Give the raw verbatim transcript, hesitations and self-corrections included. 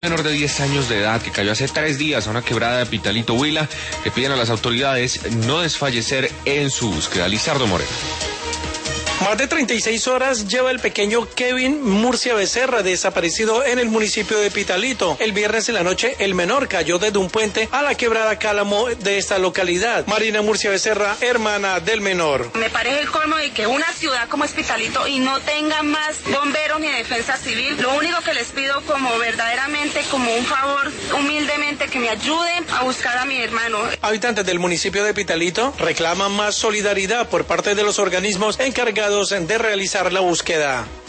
Menor de diez años de edad que cayó hace tres días a una quebrada de Pitalito, Huila, que piden a las autoridades no desfallecer en su búsqueda. Lizardo Moreno. Más de treinta y seis horas lleva el pequeño Kevin Murcia Becerra desaparecido en el municipio de Pitalito. El viernes en la noche, el menor cayó desde un puente a la quebrada Cálamo de esta localidad. Marina Murcia Becerra, hermana del menor. Me parece el colmo de que una ciudad como es Pitalito y no tenga más bomberos ni defensa civil. Lo único que les pido como verdaderamente, como un favor, humildemente, que me ayuden a buscar a mi hermano. Habitantes del municipio de Pitalito reclaman más solidaridad por parte de los organismos encargados de realizar la búsqueda.